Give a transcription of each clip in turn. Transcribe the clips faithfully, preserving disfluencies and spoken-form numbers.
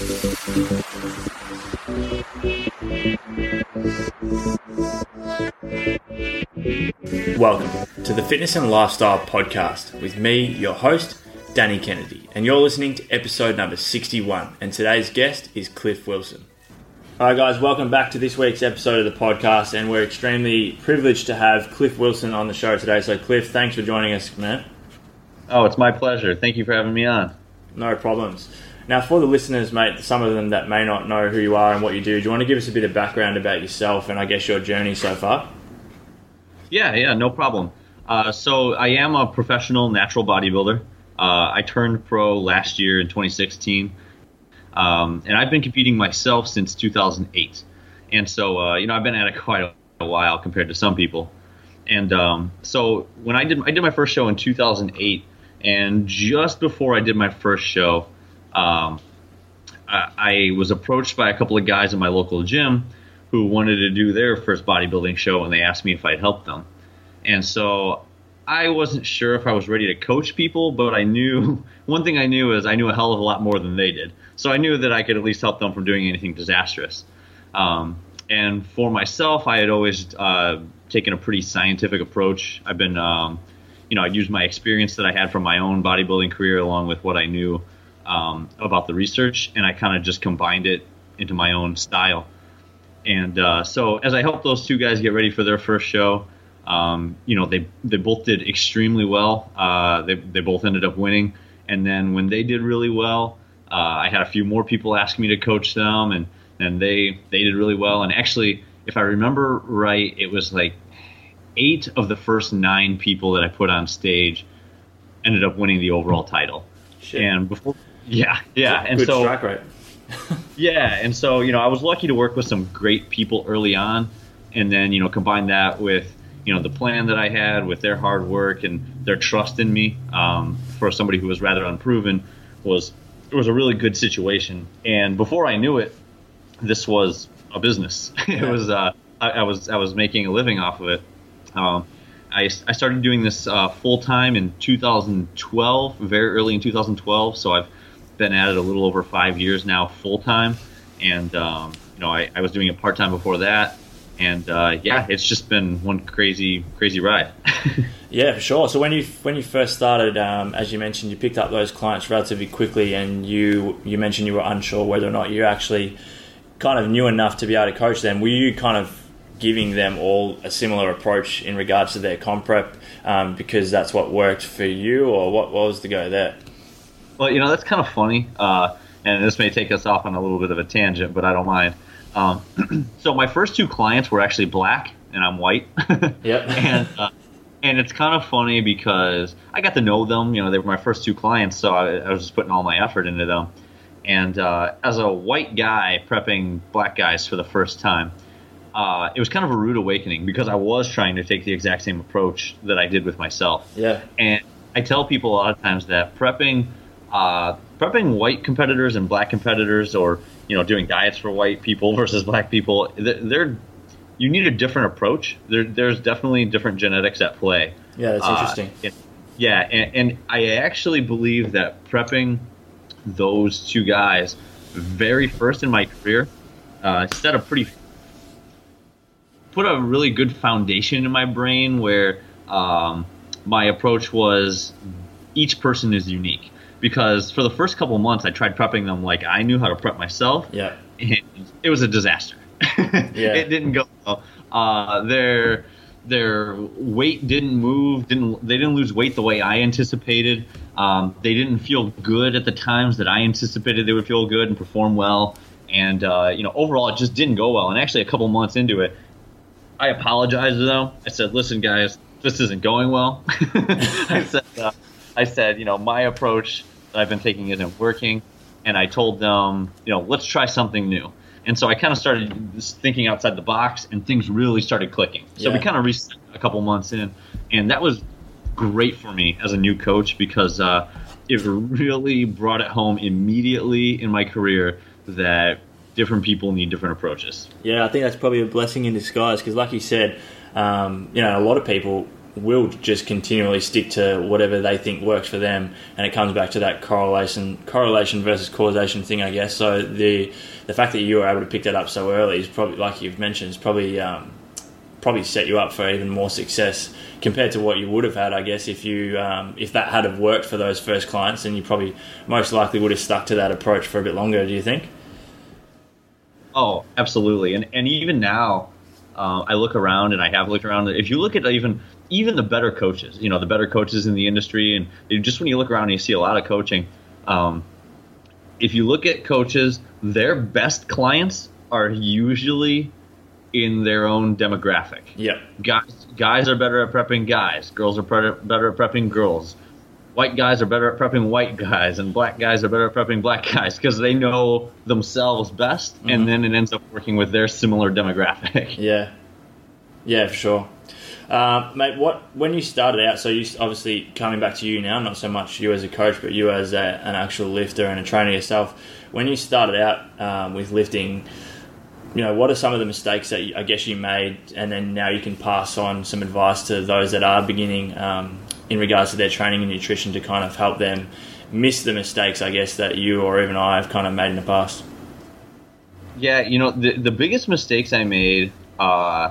Welcome to the Fitness and Lifestyle Podcast with me, your host, Danny Kennedy, and you're listening to episode number sixty-one, and today's guest is Cliff Wilson. Alright guys, welcome back to this week's episode of the podcast, and we're extremely privileged to have Cliff Wilson on the show today. So Cliff, thanks for joining us, man. Oh, it's my pleasure. Thank you for having me on. No problems. Now for the listeners, mate, some of them that may not know who you are and what you do, do you want to give us a bit of background about yourself and I guess your journey so far? Yeah, yeah, no problem. Uh, so I am a professional natural bodybuilder. Uh, I turned pro last year in twenty sixteen. Um, and I've been competing myself since two thousand eight. And so, uh, you know, I've been at it quite a, a while compared to some people. And um, so when I did I did my first show in two thousand eight, and just before I did my first show, um, I, I was approached by a couple of guys in my local gym who wanted to do their first bodybuilding show, and they asked me if I'd help them. And so I wasn't sure if I was ready to coach people, but I knew, one thing I knew is I knew a hell of a lot more than they did. So I knew that I could at least help them from doing anything disastrous. Um, and for myself, I had always uh, taken a pretty scientific approach. I've been, um, you know, I used my experience that I had from my own bodybuilding career along with what I knew um, about the research, and I kind of just combined it into my own style. And uh, so as I helped those two guys get ready for their first show, um, you know, they they both did extremely well. Uh, they they both ended up winning. And then when they did really well, uh, I had a few more people ask me to coach them, and, and they they did really well. And actually, if I remember right, it was like eight of the first nine people that I put on stage ended up winning the overall title. Shit. And before, yeah, yeah, and Good so strike rate. yeah, and so, you know, I was lucky to work with some great people early on, and then, you know, combine that with, you know, the plan that I had with their hard work and their trust in me, um, for somebody who was rather unproven, was it was a really good situation. And before I knew it, this was a business. it Yeah. was uh, I, I was I was making a living off of it. Um, I, I started doing this uh, full time in two thousand twelve, very early in two thousand twelve. So I've been at it a little over five years now, full time, and um, you know I, I was doing it part time before that, and uh, yeah, it's just been one crazy crazy ride. Yeah, for sure. So when you when you first started, um, as you mentioned, you picked up those clients relatively quickly, and you you mentioned you were unsure whether or not you actually kind of knew enough to be able to coach them. Were you kind of giving them all a similar approach in regards to their comp prep um, because that's what worked for you, or what, what was the go there? Well, you know, that's kind of funny, uh, and this may take us off on a little bit of a tangent, but I don't mind. Um, so my first two clients were actually black, and I'm white. Yep. and uh, and it's kind of funny because I got to know them. You know, they were my first two clients, so I, I was just putting all my effort into them. And uh, as a white guy prepping black guys for the first time, uh, it was kind of a rude awakening because I was trying to take the exact same approach that I did with myself. Yeah. And I tell people a lot of times that prepping uh, prepping white competitors and black competitors, or you know, doing diets for white people versus black people, they're, they're you need a different approach. There, there's definitely different genetics at play. Yeah, that's interesting. Uh, yeah, and, and I actually believe that prepping those two guys very first in my career uh, set a pretty put a really good foundation in my brain where um, my approach was each person is unique. Because for the first couple of months, I tried prepping them like I knew how to prep myself. Yeah. And it was a disaster. Yeah. It didn't go well. Uh, their their weight didn't move. Didn't they didn't lose weight the way I anticipated. Um, they didn't feel good at the times that I anticipated they would feel good and perform well. And uh, you know, overall, it just didn't go well. And actually, a couple months into it, I apologized to them. I said, "Listen, guys, this isn't going well." I said. Uh, I said, you know, my approach that I've been taking isn't working, and I told them, you know, let's try something new. And so I kind of started thinking outside the box, and things really started clicking. So yeah. we kind of reset a couple months in, and that was great for me as a new coach because uh, it really brought it home immediately in my career that different people need different approaches. Yeah, I think that's probably a blessing in disguise because, like you said, um, you know, a lot of people will just continually stick to whatever they think works for them, and it comes back to that correlation correlation versus causation thing, I guess. So the the fact that you were able to pick that up so early is probably, like you've mentioned, is probably um, probably set you up for even more success compared to what you would have had, I guess, if you um, if that had have worked for those first clients, and you probably most likely would have stuck to that approach for a bit longer. Do you think? Oh, absolutely. And and even now, uh, I look around, and I have looked around. If you look at even even the better coaches, you know, the better coaches in the industry, and just when you look around and you see a lot of coaching, um, if you look at coaches, their best clients are usually in their own demographic. Yeah. Guys, guys are better at prepping guys. Girls are better, better at prepping girls. White guys are better at prepping white guys, and black guys are better at prepping black guys because they know themselves best, mm-hmm. and then it ends up working with their similar demographic. Yeah. Yeah, for sure. Uh, mate, what when you started out, so you obviously coming back to you now, not so much you as a coach, but you as a, an actual lifter and a trainer yourself. When you started out um, with lifting, you know, what are some of the mistakes that you, I guess you made, and then now you can pass on some advice to those that are beginning um, in regards to their training and nutrition to kind of help them miss the mistakes, I guess, that you or even I have kind of made in the past? Yeah, you know, the the biggest mistakes I made, uh,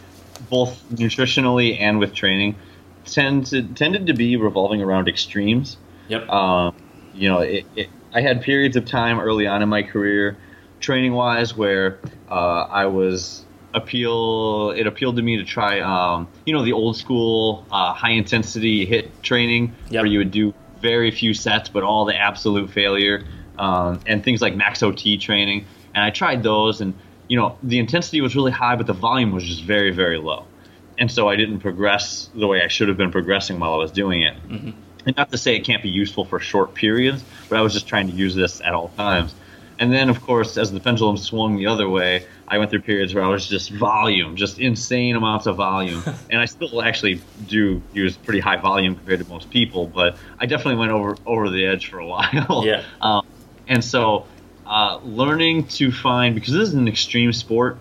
both nutritionally and with training, tend to, tended to be revolving around extremes. Yep. Um, you know, it, it, I had periods of time early on in my career, training-wise, where uh, I was appeal. It appealed to me to try, um, you know, the old school uh, high-intensity HIIT training, yep. where you would do very few sets, but all the absolute failure, um, and things like max O T training. And I tried those, and you know, the intensity was really high, but the volume was just very, very low. And so I didn't progress the way I should have been progressing while I was doing it. Mm-hmm. And not to say it can't be useful for short periods, but I was just trying to use this at all times. And then, of course, as the pendulum swung the other way, I went through periods where I was just volume, just insane amounts of volume. And I still actually do use pretty high volume compared to most people, but I definitely went over, over the edge for a while. Yeah. Um, and so uh, learning to find, because this is an extreme sport,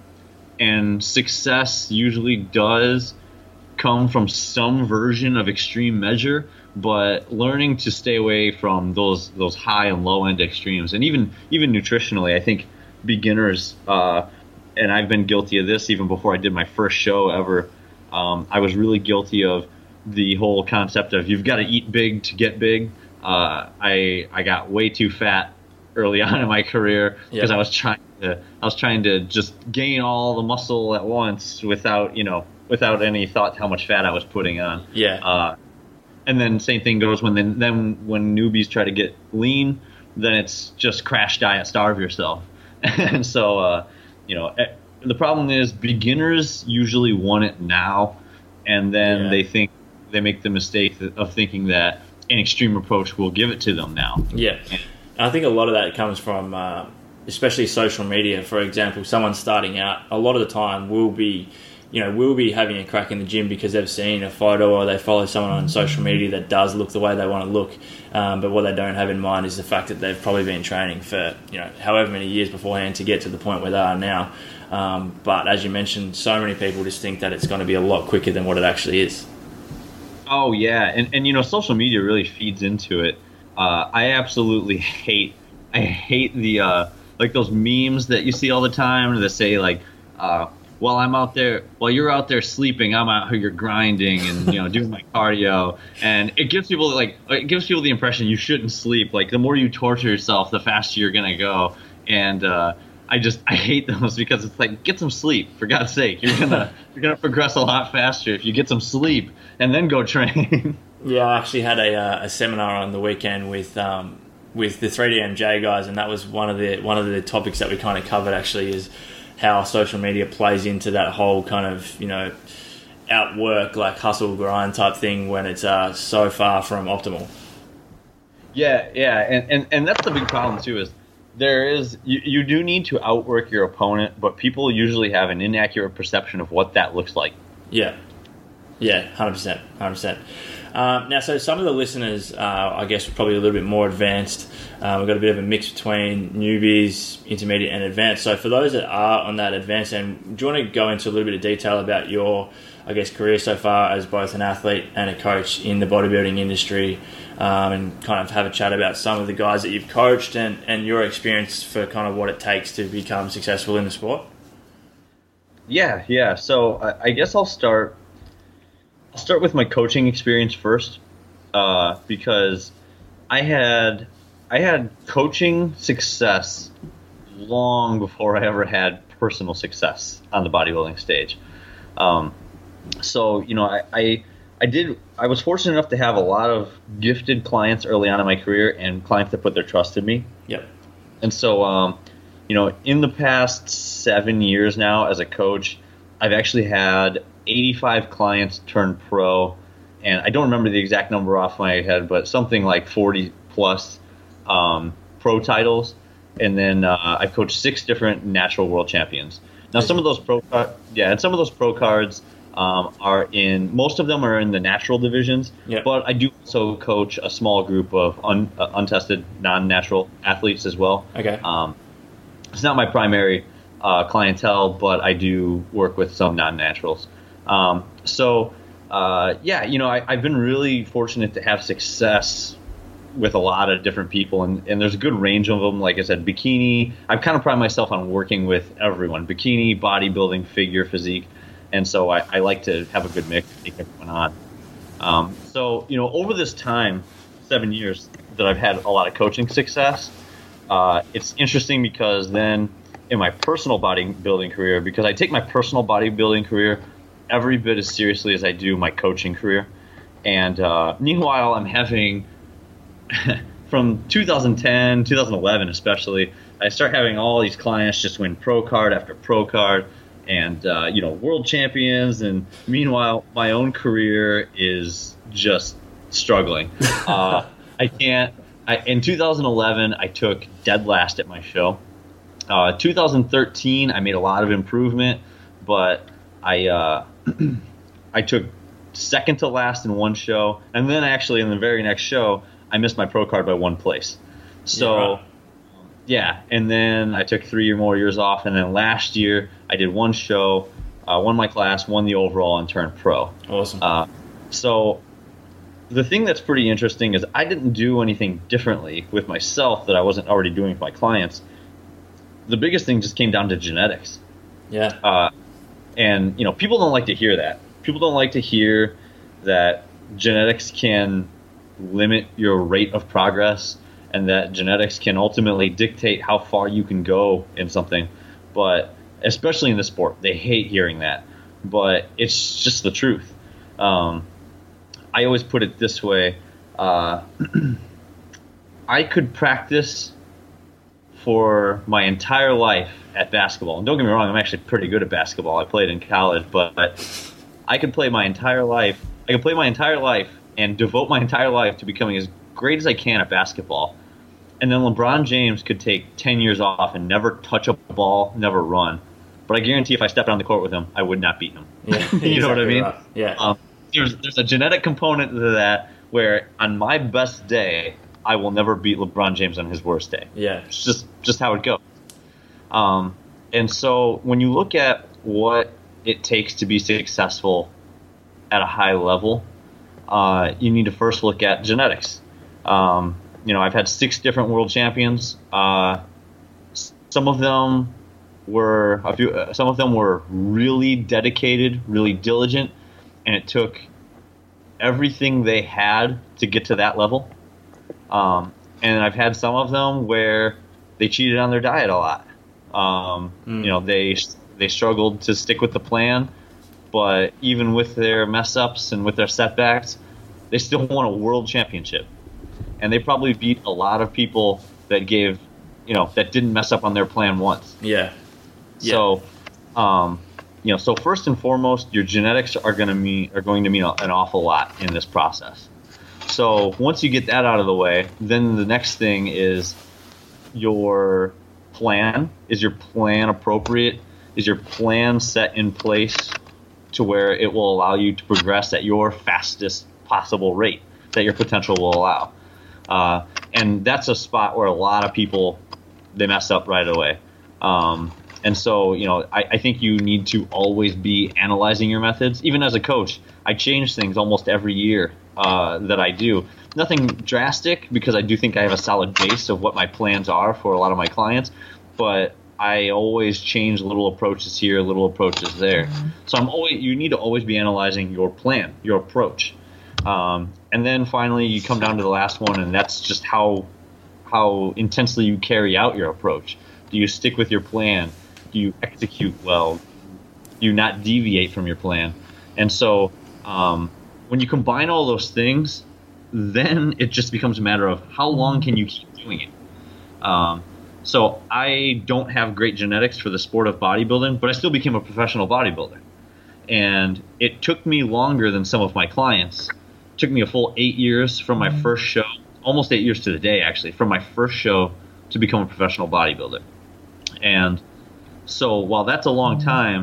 and success usually does come from some version of extreme measure, but learning to stay away from those those high and low end extremes, and even even nutritionally, I think beginners, uh, and I've been guilty of this even before I did my first show ever. Um, I was really guilty of the whole concept of you've got to eat big to get big. Uh, I I got way too fat early on in my career because yeah. I was trying to I was trying to just gain all the muscle at once without you know without any thought to how much fat I was putting on. Yeah. Uh, And then same thing goes when then, then when newbies try to get lean, then it's just crash diet, starve yourself. And so, uh, you know, the problem is beginners usually want it now, and then yeah. they think they make the mistake of thinking that an extreme approach will give it to them now. Yeah, and I think a lot of that comes from, uh, especially social media. For example, someone starting out, a lot of the time will be. You know, we'll be having a crack in the gym because they've seen a photo or they follow someone on social media that does look the way they want to look. Um, but what they don't have in mind is the fact that they've probably been training for, you know, however many years beforehand to get to the point where they are now. Um, but as you mentioned, so many people just think that it's going to be a lot quicker than what it actually is. Oh, yeah. And, and you know, social media really feeds into it. Uh, I absolutely hate, I hate the, uh, like those memes that you see all the time that say like, uh, While I'm out there, while you're out there sleeping, I'm out here grinding and you know doing my cardio, and it gives people like it gives people the impression you shouldn't sleep. Like the more you torture yourself, the faster you're gonna go. And uh, I just I hate those because it's like get some sleep for God's sake. You're gonna you're gonna progress a lot faster if you get some sleep and then go train. Yeah, I actually had a uh, a seminar on the weekend with um, with the three D M J guys, and that was one of the one of the topics that we kind of covered. Actually, is how social media plays into that whole kind of, you know, outwork, like hustle grind type thing when it's uh, so far from optimal. Yeah, yeah, and, and, and that's the big problem too is there is, you, you do need to outwork your opponent, but people usually have an inaccurate perception of what that looks like. Yeah. Yeah, one hundred percent, one hundred percent. Um, now, so some of the listeners, uh, I guess, are probably a little bit more advanced. Uh, we've got a bit of a mix between newbies, intermediate, and advanced. So for those that are on that advanced end, do you want to go into a little bit of detail about your, I guess, career so far as both an athlete and a coach in the bodybuilding industry, um, and kind of have a chat about some of the guys that you've coached and, and your experience for kind of what it takes to become successful in the sport? Yeah, yeah. So I, I guess I'll start. I'll start with my coaching experience first, uh, because I had I had coaching success long before I ever had personal success on the bodybuilding stage. Um, so you know, I, I I did I was fortunate enough to have a lot of gifted clients early on in my career and clients that put their trust in me. Yep. And so, um, you know, in the past seven years now as a coach, I've actually had eighty-five clients turn pro, and I don't remember the exact number off my head, but something like forty plus um, pro titles. And then uh, I've coached six different natural world champions. Now, some of those pro, yeah, and some of those pro cards um, are in. Most of them are in the natural divisions, yep. But I do also coach a small group of un, uh, untested, non-natural athletes as well. Okay. Um, it's not my primary uh, clientele, but I do work with some non-naturals. Um, so, uh, yeah, you know, I, I've been really fortunate to have success with a lot of different people, and, and there's a good range of them. Like I said, bikini, I've kind of prided myself on working with everyone, bikini, bodybuilding, figure, physique. And so I, I like to have a good mix, take everyone on. Um, so, you know, over this time, seven years that I've had a lot of coaching success, uh, it's interesting because then in my personal bodybuilding career, because I take my personal bodybuilding career every bit as seriously as I do my coaching career. And uh, meanwhile, I'm having, from two thousand ten, two thousand eleven especially, I start having all these clients just win pro card after pro card and, uh, you know, world champions. And meanwhile, my own career is just struggling. uh, I can't, I, in two thousand eleven, I took dead last at my show. Uh, two thousand thirteen, I made a lot of improvement, but I, uh, I took second to last in one show, and then actually in the very next show, I missed my pro card by one place. So, yeah, right. yeah and then I took three or more years off, and then last year I did one show, uh, won my class, won the overall, and turned pro. Awesome. Uh, so the thing that's pretty interesting is I didn't do anything differently with myself that I wasn't already doing with my clients. The biggest thing just came down to genetics. Yeah. Uh, and, you know, people don't like to hear that. People don't like to hear that genetics can limit your rate of progress and that genetics can ultimately dictate how far you can go in something. But especially in the sport, they hate hearing that. But it's just the truth. Um, I always put it this way. Uh, I could practice for my entire life at basketball. And don't get me wrong, I'm actually pretty good at basketball. I played in college, but I could play my entire life. I could play my entire life and devote my entire life to becoming as great as I can at basketball. And then LeBron James could take ten years off and never touch a ball, never run. But I guarantee if I stepped on the court with him, I would not beat him. Yeah, you exactly know what I mean? Right. Yeah. Um, there's there's a genetic component to that where on my best day, I will never beat LeBron James on his worst day. Yeah. It's just just how it goes. Um, and so when you look at what it takes to be successful at a high level, uh, you need to first look at genetics. Um, you know, I've had six different world champions. Uh, some of them were a few. Uh, some of them were really dedicated, really diligent, and it took everything they had to get to that level. Um, and I've had some of them where they cheated on their diet a lot. Um, mm. You know, they they struggled to stick with the plan, but even with their mess ups and with their setbacks, they still won a world championship. And they probably beat a lot of people that gave, you know, that didn't mess up on their plan once. Yeah. yeah. So, um, you know, so first and foremost, your genetics are going to mean are going to mean an awful lot in this process. So once you get that out of the way, then the next thing is your plan. Is your plan appropriate? Is your plan set in place to where it will allow you to progress at your fastest possible rate that your potential will allow. Uh, and that's a spot where a lot of people, they mess up right away. Um, and so, you know, I, I think you need to always be analyzing your methods. Even as a coach, I change things almost every year uh, that I do. Nothing drastic, because I do think I have a solid base of what my plans are for a lot of my clients, but I always change little approaches here, little approaches there. Mm-hmm. So I'm always, you need to always be analyzing your plan, your approach. Um, and then finally you come down to the last one, and that's just how how intensely you carry out your approach. Do you stick with your plan? Do you execute well? Do you not deviate from your plan? And so um, when you combine all those things, then it just becomes a matter of how long can you keep doing it. Um, so I don't have great genetics for the sport of bodybuilding, but I still became a professional bodybuilder. And it took me longer than some of my clients. It took me a full eight years from my first show, almost eight years to the day actually, from my first show to become a professional bodybuilder. And so while that's a long time,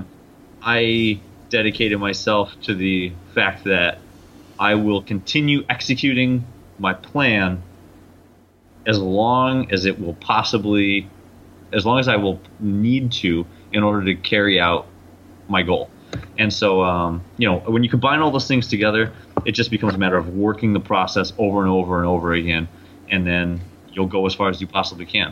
I dedicated myself to the fact that I will continue executing my plan as long as it will possibly, as long as I will need to in order to carry out my goal. And so, um, you know, when you combine all those things together, it just becomes a matter of working the process over and over and over again, and then you'll go as far as you possibly can.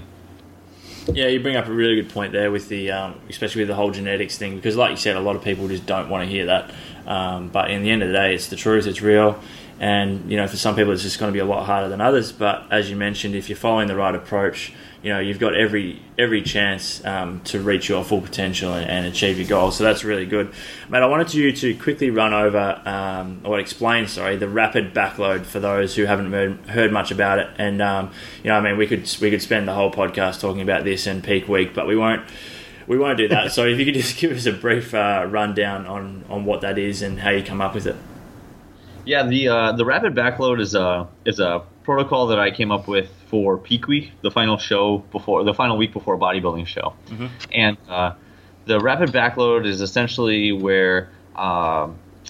Yeah, you bring up a really good point there with the, um, especially with the whole genetics thing, because like you said, a lot of people just don't want to hear that. Um, but in the end of the day, it's the truth, it's real. And, you know, for some people, it's just going to be a lot harder than others. But as you mentioned, if you're following the right approach, you know, you've got every every chance um, to reach your full potential and, and achieve your goals. So that's really good. Mate, I wanted you to quickly run over, um, or explain, sorry, the rapid backload for those who haven't heard, heard much about it. And, um, you know, I mean, we could we could spend the whole podcast talking about this and peak week, but we won't. We won't do that. So if you could just give us a brief uh, rundown on, on what that is and how you come up with it. Yeah, the uh, the rapid backload is a is a protocol that I came up with for peak week, the final show before the final week before a bodybuilding show. Mm-hmm. And uh, the rapid backload is essentially where uh,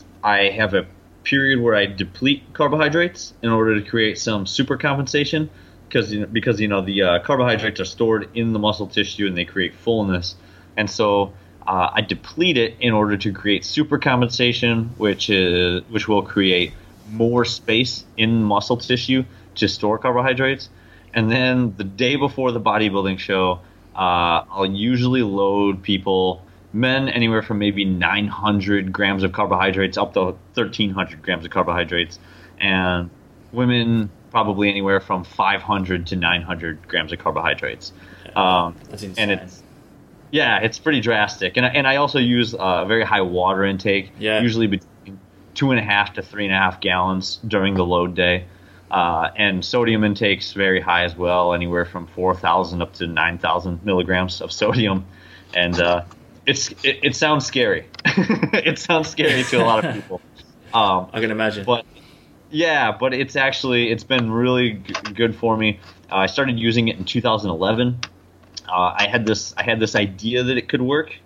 I have a period where I deplete carbohydrates in order to create some super compensation, because you know, because you know the uh, carbohydrates are stored in the muscle tissue and they create fullness, and so. Uh, I deplete it in order to create super compensation, which is which will create more space in muscle tissue to store carbohydrates. And then the day before the bodybuilding show, uh, I'll usually load people, men anywhere from maybe nine hundred grams of carbohydrates up to thirteen hundred grams of carbohydrates, and women probably anywhere from five hundred to nine hundred grams of carbohydrates. Um, That's insane. And it's Yeah, it's pretty drastic, and and I also use a very high water intake, yeah. usually between two and a half to three and a half gallons during the load day, uh, and sodium intake's very high as well, anywhere from four thousand up to nine thousand milligrams of sodium, and uh, it's it, it sounds scary. It sounds scary to a lot of people. Um, I can imagine, but yeah, but it's actually it's been really g- good for me. Uh, I started using it in two thousand eleven. Uh, I had this I had this idea that it could work,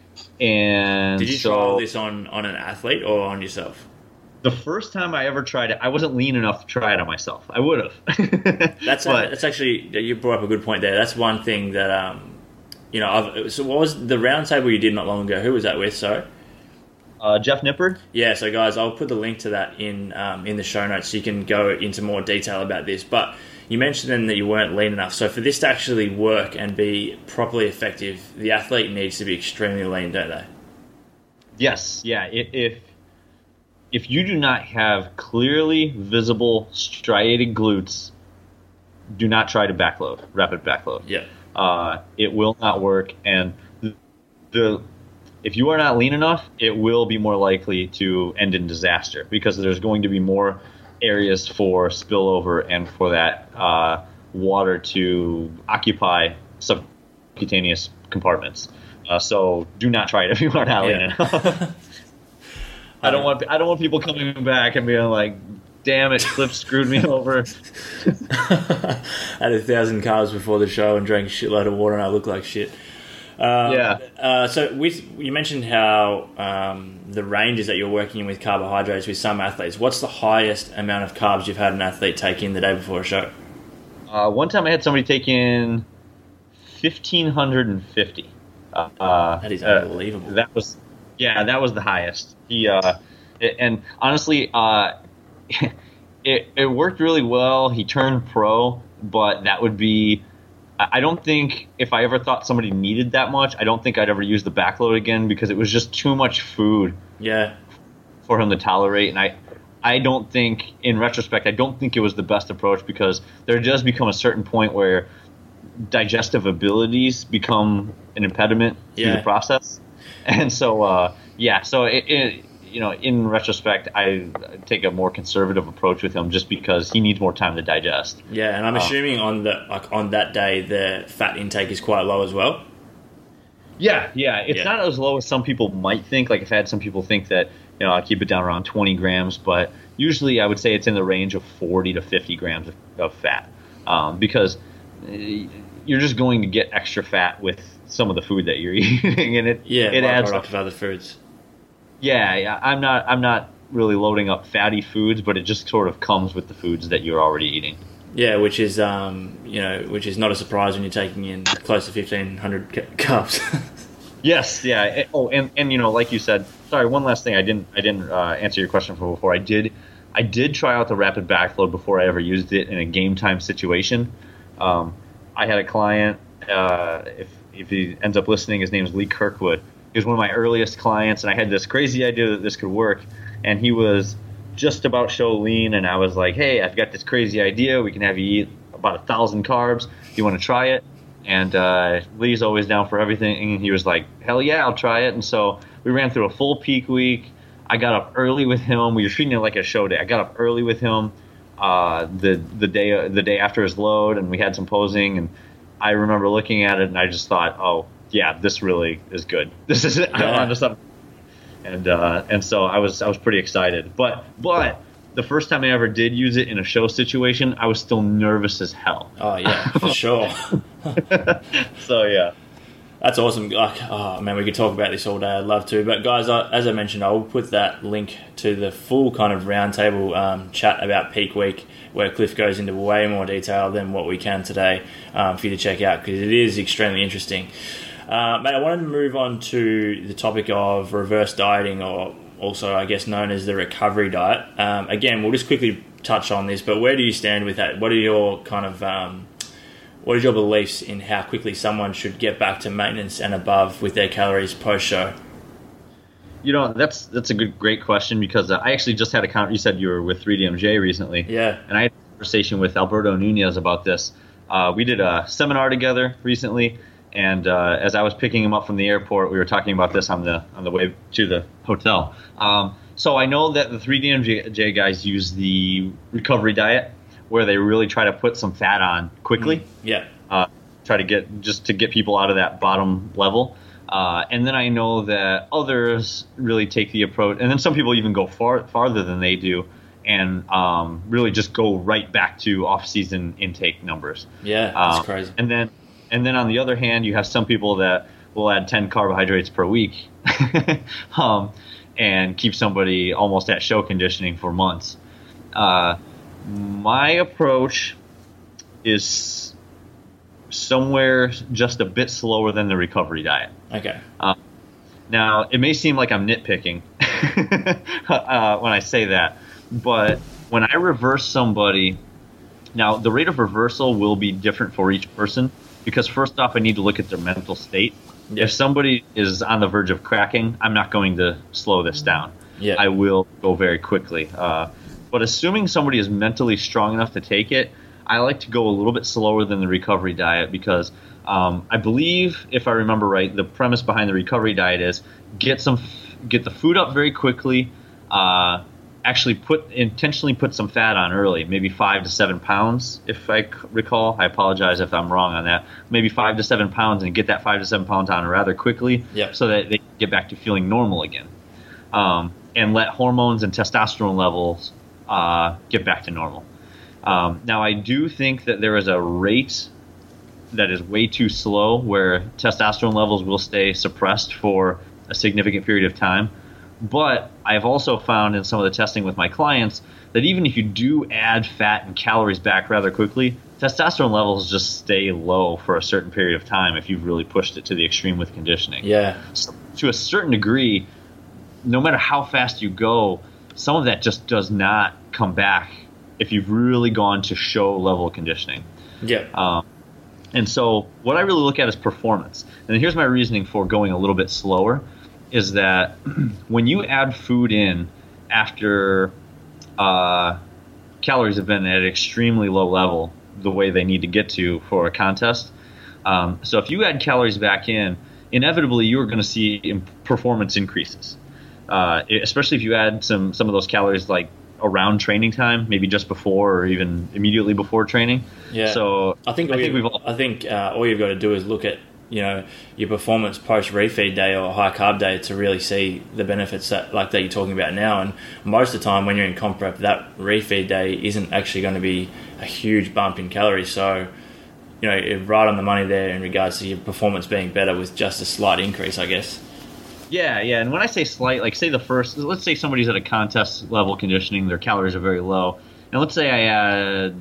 and did you so, trial this on, on an athlete or on yourself? The first time I ever tried it, I wasn't lean enough to try it on myself. I would have. that's but, that's actually, you brought up a good point there. That's one thing that um, you know. I've, so what was the round table you did not long ago? Who was that with? Sorry. Uh, Jeff Nipper. Yeah, so guys, I'll put the link to that in um, in the show notes so you can go into more detail about this. But you mentioned then that you weren't lean enough. So for this to actually work and be properly effective, the athlete needs to be extremely lean, don't they? Yes, yeah. If if you do not have clearly visible striated glutes, do not try to backload, rapid backload. Yeah. Uh, it will not work, and the, the if you are not lean enough, it will be more likely to end in disaster, because there's going to be more areas for spillover and for that uh, water to occupy subcutaneous compartments. Uh, so do not try it if you are not lean enough. I don't want I don't want people coming back and being like, "Damn it, Cliff screwed me over." I had a thousand carbs before the show and drank a shitload of water and I look like shit. Um, Yeah. Uh, so with you mentioned how um, the ranges that you're working in with carbohydrates with some athletes. What's the highest amount of carbs you've had an athlete take in the day before a show? Uh, one time I had somebody take in fifteen fifty. Uh, That is unbelievable. Uh, that was, yeah, that was the highest. He uh, it, and honestly, uh, it it worked really well. He turned pro, but that would be. I don't think if I ever thought somebody needed that much, I don't think I'd ever use the backload again because it was just too much food Yeah. for him to tolerate. And I, I don't think, in retrospect, I don't think it was the best approach because there does become a certain point where digestive abilities become an impediment Yeah. to the process. And so, uh, yeah, so it, it, you know, in retrospect, I take a more conservative approach with him just because he needs more time to digest. Yeah, and I'm Uh, assuming on the like on that day the fat intake is quite low as well. Yeah, yeah. It's Yeah. not as low as some people might think. Like I've had some people think that, you know, I keep it down around twenty grams, but usually I would say it's in the range of forty to fifty grams of, of fat um, because uh, you're just going to get extra fat with some of the food that you're eating, and it Yeah, it adds byproduct up. of other foods. Yeah, yeah. I'm not I'm not really loading up fatty foods, but it just sort of comes with the foods that you're already eating. Yeah, which is um, you know, which is not a surprise when you're taking in close to fifteen hundred carbs. Yes, yeah. It- oh, and, and you know, like you said, sorry. One last thing, I didn't I didn't uh, answer your question from before. I did I did try out the rapid backload before I ever used it in a game time situation. Um, I had a client. Uh, if if he ends up listening, his name is Lee Kirkwood. He was one of my earliest clients, and I had this crazy idea that this could work. And he was just about show lean, and I was like, "Hey, I've got this crazy idea. We can have you eat about a thousand carbs. Do you want to try it?" And uh, Lee's always down for everything. And he was like, "Hell yeah, I'll try it." And so we ran through a full peak week. I got up early with him. We were treating it like a show day. I got up early with him uh, the the day the day after his load, and we had some posing. And I remember looking at it, and I just thought, "Oh, yeah, this really is good. This is it. I'm Yeah. onto something." And uh, and so I was I was pretty excited. But but the first time I ever did use it in a show situation, I was still nervous as hell. Oh yeah, for sure. So yeah. That's awesome. Like, oh man, we could talk about this all day. I'd love to. But guys, I, as I mentioned, I will put that link to the full kind of roundtable um, chat about peak week, where Cliff goes into way more detail than what we can today, um, for you to check out because it is extremely interesting. Uh, mate, I wanted to move on to the topic of reverse dieting, or also, I guess, known as the recovery diet. Um, again, we'll just quickly touch on this, but where do you stand with that? What are your kind of um, what are your beliefs in how quickly someone should get back to maintenance and above with their calories post-show? You know, that's that's a good, great question because uh, I actually just had a con- you said you were with three D M J recently. Yeah. And I had a conversation with Alberto Nunez about this. Uh, we did a seminar together recently, and uh, as I was picking him up from the airport, we were talking about this on the on the way to the hotel. Um, so I know that the three D M J guys use the recovery diet, where they really try to put some fat on quickly. Mm, yeah. Uh, try to get just to get people out of that bottom level. Uh, and then I know that others really take the approach, and then some people even go far farther than they do, and um, really just go right back to off-season intake numbers. Yeah, that's Um, crazy. And then, and then on the other hand, you have some people that will add ten carbohydrates per week, um, and keep somebody almost at show conditioning for months. Uh, my approach is somewhere just a bit slower than the recovery diet. Okay. Uh, now, it may seem like I'm nitpicking uh, when I say that, but when I reverse somebody, now the rate of reversal will be different for each person because first off, I need to look at their mental state. Yeah. If somebody is on the verge of cracking, I'm not going to slow this down. Yeah. I will go very quickly. Uh, but assuming somebody is mentally strong enough to take it, I like to go a little bit slower than the recovery diet because um, I believe, if I remember right, the premise behind the recovery diet is get some, get the food up very quickly, uh, actually put intentionally put some fat on early, maybe five to seven pounds, if I c- recall. I apologize if I'm wrong on that. Maybe five to seven pounds, and get that five to seven pounds on rather quickly, Yep. so that they can get back to feeling normal again, um, and let hormones and testosterone levels uh, get back to normal. Um, now, I do think that there is a rate that is way too slow, where testosterone levels will stay suppressed for a significant period of time. But I've also found in some of the testing with my clients that even if you do add fat and calories back rather quickly, testosterone levels just stay low for a certain period of time if you've really pushed it to the extreme with conditioning. Yeah. So to a certain degree, no matter how fast you go, some of that just does not come back if you've really gone to show level conditioning. Yeah. Um, and so what I really look at is performance. And here's my reasoning for going a little bit slower, is that when you add food in after uh, calories have been at an extremely low level, the way they need to get to for a contest. Um, so if you add calories back in, inevitably you are going to see imp- performance increases, uh, especially if you add some, some of those calories like around training time, maybe just before or even immediately before training. Yeah. So I think I all think you, we've all, I think uh, all you've got to do is look at, you know, your performance post refeed day or high carb day to really see the benefits that like that you're talking about now. And most of the time when you're in comp prep, that refeed day isn't actually going to be a huge bump in calories. So, you know, you're right on the money there in regards to your performance being better with just a slight increase, I guess. Yeah, yeah. And when I say slight, like say the first, let's say somebody's at a contest level conditioning, their calories are very low. And let's say I add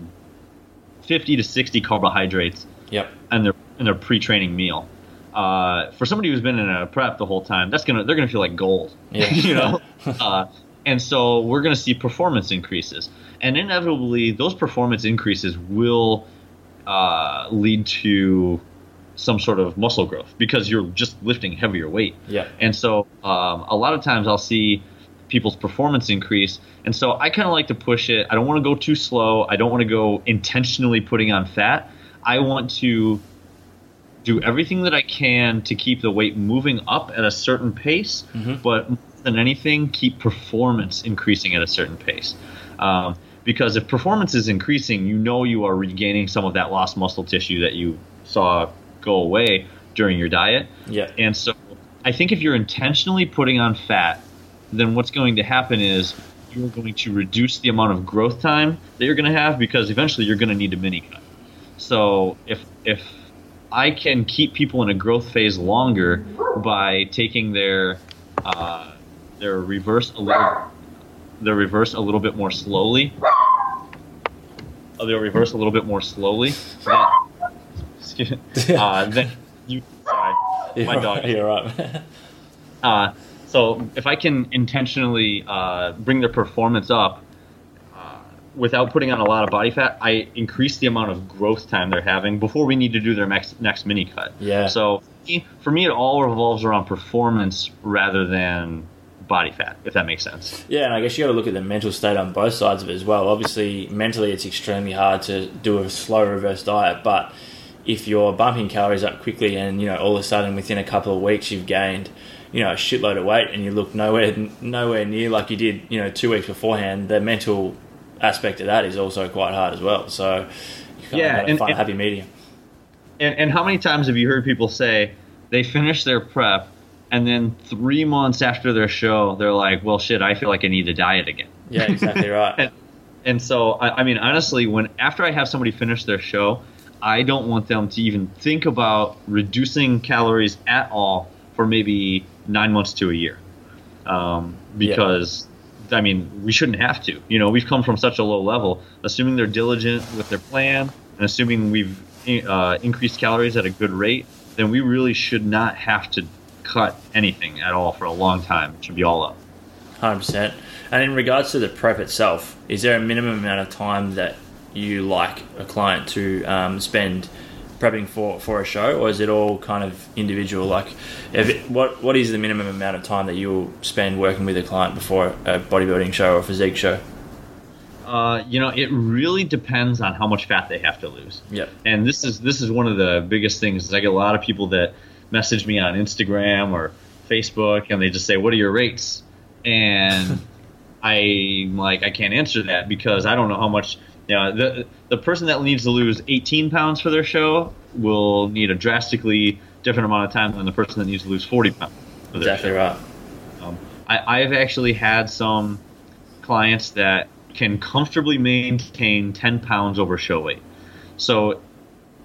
fifty to sixty carbohydrates. Yep. And their in their pre-training meal. Uh, for somebody who's been in a prep the whole time, that's gonna they're gonna feel like gold. Yeah. You know. uh, and so we're gonna see performance increases, and inevitably those performance increases will uh, lead to some sort of muscle growth because you're just lifting heavier weight. Yeah. And so um, a lot of times I'll see people's performance increase, and so I kind of like to push it. I don't want to go too slow. I don't want to go intentionally putting on fat. I want to do everything that I can to keep the weight moving up at a certain pace, mm-hmm. but more than anything, keep performance increasing at a certain pace. Um, because if performance is increasing, you know you are regaining some of that lost muscle tissue that you saw go away during your diet. Yeah. And so I think if you're intentionally putting on fat, then what's going to happen is you're going to reduce the amount of growth time that you're going to have because eventually you're going to need a mini cut. So if if I can keep people in a growth phase longer by taking their uh, their reverse a little their reverse a little bit more slowly, they'll reverse a little bit more slowly. Then, excuse me, uh, then you sorry, You're my dog. Right, you're right. uh, so if I can intentionally uh, bring their performance up without putting on a lot of body fat, I increase the amount of growth time they're having before we need to do their next next mini cut. Yeah. So for me, it all revolves around performance rather than body fat, if that makes sense. Yeah, and I guess you got to look at the mental state on both sides of it as well. Obviously, mentally, it's extremely hard to do a slow reverse diet, but if you're bumping calories up quickly and, you know, all of a sudden within a couple of weeks you've gained, you know, a shitload of weight and you look nowhere nowhere near like you did, you know, two weeks beforehand, the mental aspect of that is also quite hard as well. So you can't yeah, have and, a fun, and, happy medium. And, and how many times have you heard people say they finish their prep and then three months after their show, they're like, well, shit, I feel like I need to diet again. Yeah, exactly right. and, and so, I, I mean, honestly, when after I have somebody finish their show, I don't want them to even think about reducing calories at all for maybe nine months to a year. Um, because... Yeah. I mean, we shouldn't have to. You know, we've come from such a low level. Assuming they're diligent with their plan and assuming we've uh, increased calories at a good rate, then we really should not have to cut anything at all for a long time. It should be all up. one hundred percent. And in regards to the prep itself, is there a minimum amount of time that you like a client to um, spend prepping for, for a show, or is it all kind of individual? Like, if it, what what is the minimum amount of time that you'll spend working with a client before a bodybuilding show or a physique show? Uh, you know, it really depends on how much fat they have to lose. Yep. And this is this is one of the biggest things. Is I get a lot of people that message me on Instagram or Facebook, and they just say, "What are your rates?" And I'm like, I can't answer that because I don't know how much. You know, the the person that needs to lose eighteen pounds for their show will need a drastically different amount of time than the person that needs to lose forty pounds for their exactly show. Right. Um, I, I've actually had some clients that can comfortably maintain ten pounds over show weight. So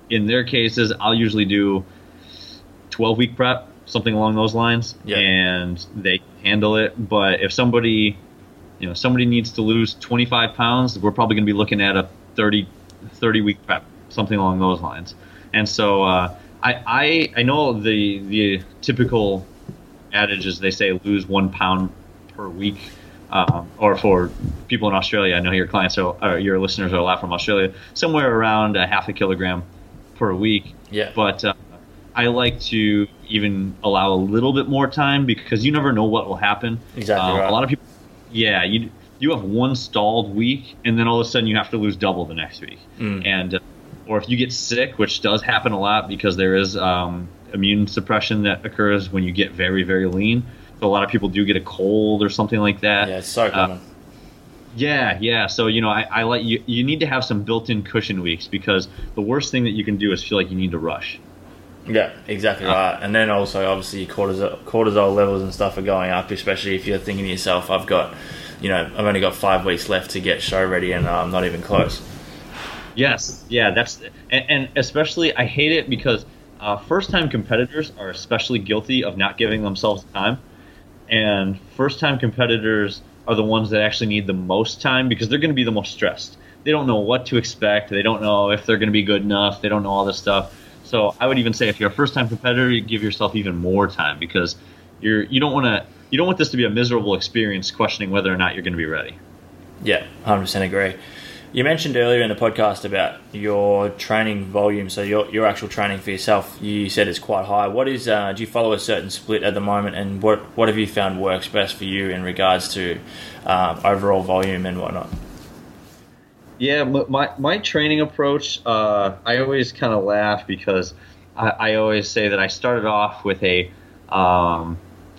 in their cases, I'll usually do twelve week prep, something along those lines, yeah. and they handle it. But if somebody, you know, somebody needs to lose twenty-five pounds, we're probably going to be looking at a thirty, thirty week prep, something along those lines. And so uh, I, I I know the the typical adage is they say lose one pound per week. Um, or for people in Australia, I know your clients are, or your listeners are a lot from Australia, somewhere around a half a kilogram per week. Yeah. But uh, I like to even allow a little bit more time because you never know what will happen. Exactly uh, right. A lot of people, yeah, you you have one stalled week, and then all of a sudden you have to lose double the next week. Mm. And uh, or if you get sick, which does happen a lot because there is um, immune suppression that occurs when you get very, very lean. So a lot of people do get a cold or something like that. Yeah, it's so common. Uh, yeah, yeah. So, you know, I, I like you, you need to have some built-in cushion weeks because the worst thing that you can do is feel like you need to rush. Yeah, exactly uh, right. And then also, obviously, your cortisol, cortisol levels and stuff are going up, especially if you're thinking to yourself, I've got, you know, I've only got five weeks left to get show ready and I'm not even close. Yes, yeah, that's, and, and especially I hate it because uh, first-time competitors are especially guilty of not giving themselves time. And first-time competitors are the ones that actually need the most time because they're going to be the most stressed. They don't know what to expect. They don't know if they're going to be good enough. They don't know all this stuff. So I would even say if you're a first-time competitor, you give yourself even more time because you're you don't want to you don't want this to be a miserable experience questioning whether or not you're going to be ready. Yeah, one hundred percent agree. You mentioned earlier in the podcast about your training volume, so your your actual training for yourself. You said it's quite high. What is? Uh, do you follow a certain split at the moment, and what what have you found works best for you in regards to uh, overall volume and whatnot? Yeah, my my training approach. Uh, I always kind of laugh because I, I always say that I started off with a um,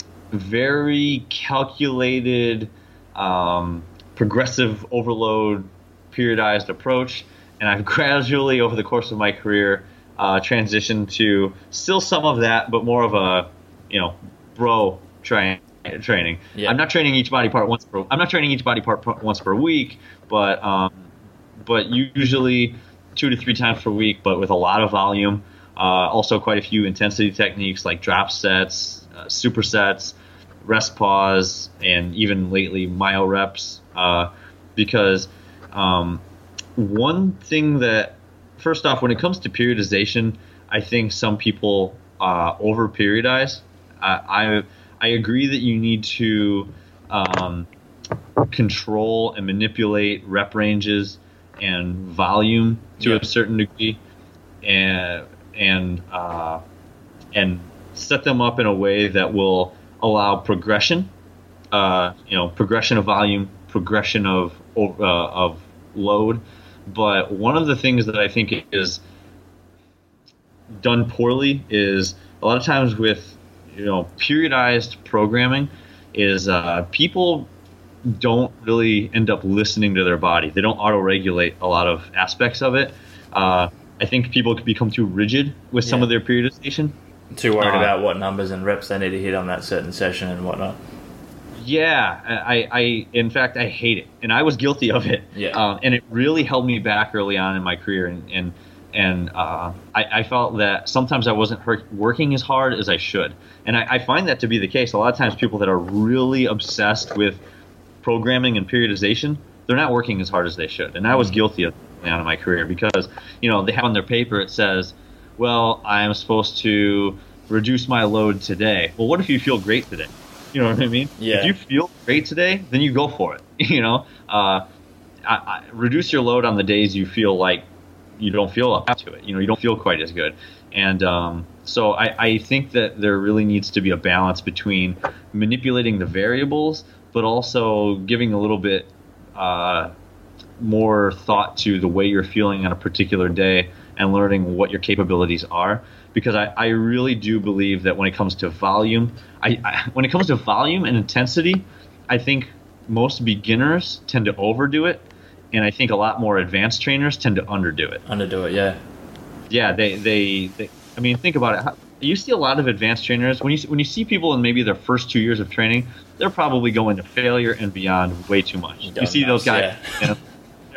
very calculated, um, progressive overload periodized approach, and I've gradually over the course of my career uh, transitioned to still some of that, but more of a you know bro train, training. Yeah. I'm not training each body part once per. I'm not training each body part once per week, but um, but usually two to three times per week, but with a lot of volume. Uh, also, quite a few intensity techniques like drop sets, uh, supersets, rest pause, and even lately myo reps, uh, because Um, one thing that, first off, when it comes to periodization, I think some people uh, over periodize. Uh, I I agree that you need to um, control and manipulate rep ranges and volume to yeah. a certain degree, and and uh, and set them up in a way that will allow progression. Uh, you know, progression of volume, progression of uh, of load. But one of the things that I think is done poorly is a lot of times with you know periodized programming is uh, people don't really end up listening to their body. They don't auto-regulate a lot of aspects of it. Uh, I think people can become too rigid with some yeah. of their periodization. Too worried uh, about what numbers and reps they need to hit on that certain session and whatnot. Yeah, I, I, in fact, I hate it, and I was guilty of it. Yeah. Um, and it really held me back early on in my career, and and, and uh, I, I felt that sometimes I wasn't hurt, working as hard as I should, and I, I find that to be the case. A lot of times, people that are really obsessed with programming and periodization, they're not working as hard as they should, and I was guilty of it early on in my career because you know they have on their paper it says, well, I am supposed to reduce my load today. Well, what if you feel great today? You know what I mean? Yeah. If you feel great today, then you go for it. You know, uh, I, I, reduce your load on the days you feel like you don't feel up to it. You know, you don't feel quite as good. And um, so I, I think that there really needs to be a balance between manipulating the variables, but also giving a little bit uh, more thought to the way you're feeling on a particular day and learning what your capabilities are. Because I, I really do believe that when it comes to volume, I, I when it comes to volume and intensity, I think most beginners tend to overdo it, and I think a lot more advanced trainers tend to underdo it. Underdo it, yeah. Yeah, they, they, they I mean, think about it. You see a lot of advanced trainers when you when you see people in maybe their first two years of training, they're probably going to failure and beyond way too much. Going you see nuts, those guys, yeah. you know, they're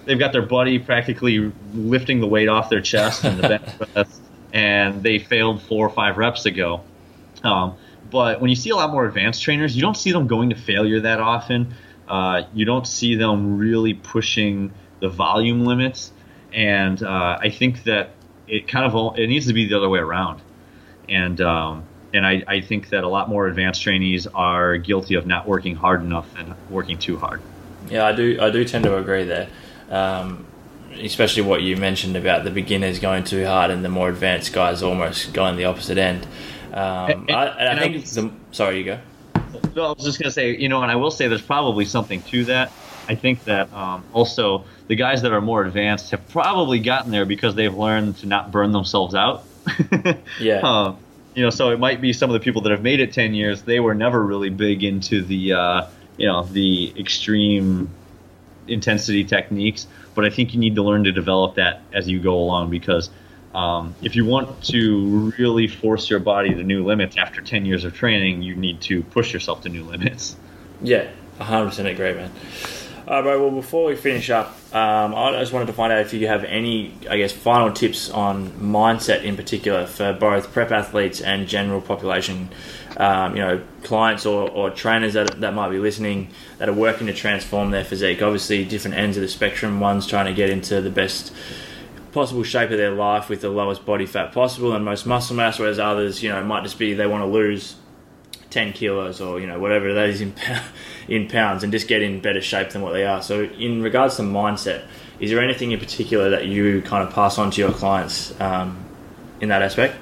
they've got their buddy practically lifting the weight off their chest in the bench press, and they failed four or five reps ago. Um, but when you see a lot more advanced trainers, you don't see them going to failure that often. Uh, you don't see them really pushing the volume limits, and uh, I think that it kind of it needs to be the other way around. And um, and I, I think that a lot more advanced trainees are guilty of not working hard enough and working too hard. Yeah, I do I do tend to agree there. Um, especially what you mentioned about the beginners going too hard and the more advanced guys almost going the opposite end. Um, and, and, I, and I and think I, the, sorry, you go. No, I was just going to say, you know, and I will say there's probably something to that. I think that um, also the guys that are more advanced have probably gotten there because they've learned to not burn themselves out. Yeah. Uh, you know, so it might be some of the people that have made it ten years, they were never really big into the, uh, you know, the extreme intensity techniques. But I think you need to learn to develop that as you go along, because um, if you want to really force your body to new limits after ten years of training, you need to push yourself to new limits. Yeah, one hundred percent agree, man. All right, bro, well, before we finish up, um, I just wanted to find out if you have any, I guess, final tips on mindset in particular for both prep athletes and general population, um, you know, clients or, or trainers that that might be listening that are working to transform their physique. Obviously, different ends of the spectrum. One's trying to get into the best possible shape of their life with the lowest body fat possible and most muscle mass, whereas others, you know, might just be they want to lose ten kilos or, you know, whatever that is in in pounds and just get in better shape than what they are. So in regards to mindset, is there anything in particular that you kind of pass on to your clients um, in that aspect?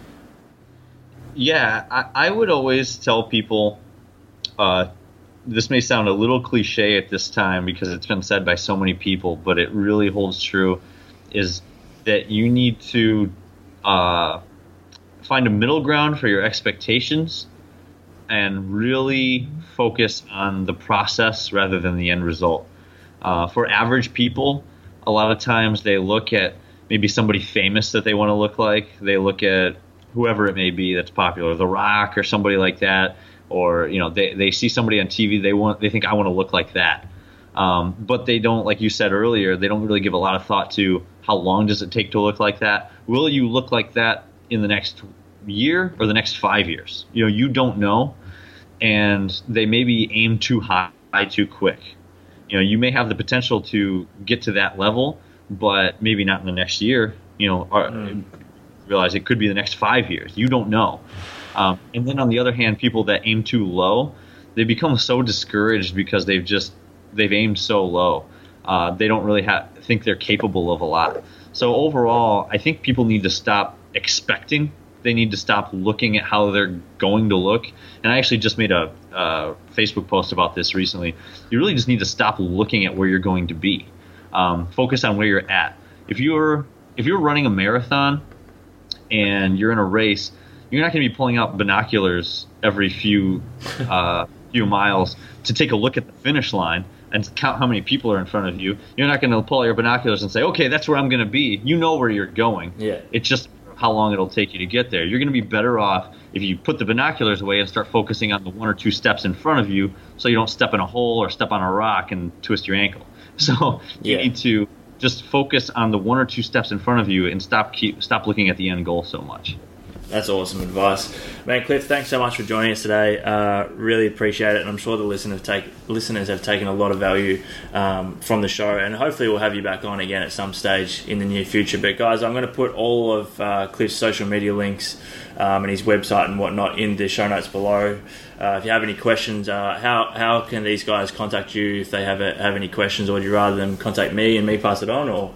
Yeah, I, I would always tell people, uh, this may sound a little cliche at this time because it's been said by so many people, but it really holds true, is that you need to uh, find a middle ground for your expectations and really focus on the process rather than the end result. Uh, for average people, a lot of times they look at maybe somebody famous that they want to look like. They look at whoever it may be that's popular, The Rock or somebody like that, or you know they, they see somebody on T V, they want they think I want to look like that. Um, but they don't, like you said earlier, they don't really give a lot of thought to how long does it take to look like that. Will you look like that in the next year or the next five years? You know, you don't know, and they maybe aim too high too quick. You know, you may have the potential to get to that level, but maybe not in the next year. You know, or mm. realize it could be the next five years. You don't know. Um, and then on the other hand, people that aim too low, they become so discouraged because they've just they've aimed so low. Uh, they don't really have, think they're capable of a lot. So overall, I think people need to stop expecting. They need to stop looking at how they're going to look. And I actually just made a uh, Facebook post about this recently. You really just need to stop looking at where you're going to be. Um, focus on where you're at. If you're if you're running a marathon and you're in a race, you're not going to be pulling out binoculars every few uh, few miles to take a look at the finish line and count how many people are in front of you. You're not going to pull out your binoculars and say, okay, that's where I'm going to be. You know where you're going. Yeah. It's just how long it'll take you to get there. You're going to be better off if you put the binoculars away and start focusing on the one or two steps in front of you so you don't step in a hole or step on a rock and twist your ankle. So you yeah. need to just focus on the one or two steps in front of you and stop keep stop looking at the end goal so much. That's awesome advice. Man, Cliff, thanks so much for joining us today. Uh, really appreciate it, and I'm sure the listeners have, take, listeners have taken a lot of value um, from the show, and hopefully we'll have you back on again at some stage in the near future. But guys, I'm going to put all of uh, Cliff's social media links um, and his website and whatnot in the show notes below. Uh, if you have any questions, uh, how how can these guys contact you if they have a, have any questions, or would you rather them contact me and me pass it on, or...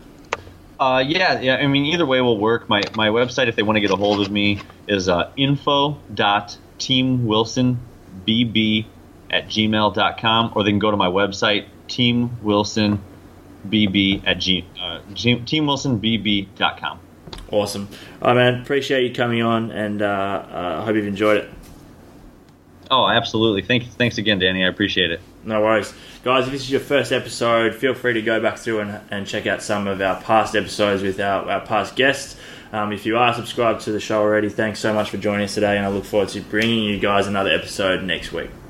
Uh, yeah, yeah. I mean, either way will work. My my website, if they want to get a hold of me, is uh, info dot team wilson b b at gmail dot com, or they can go to my website, team wilson b b at g uh, team wilson b b dot com. Awesome. All right, man. Appreciate you coming on, and I uh, uh, hope you've enjoyed it. Oh, absolutely. Thanks, thanks again, Danny. I appreciate it. No worries. Guys, if this is your first episode, feel free to go back through and, and check out some of our past episodes with our, our past guests. Um, if you are subscribed to the show already, thanks so much for joining us today, and I look forward to bringing you guys another episode next week.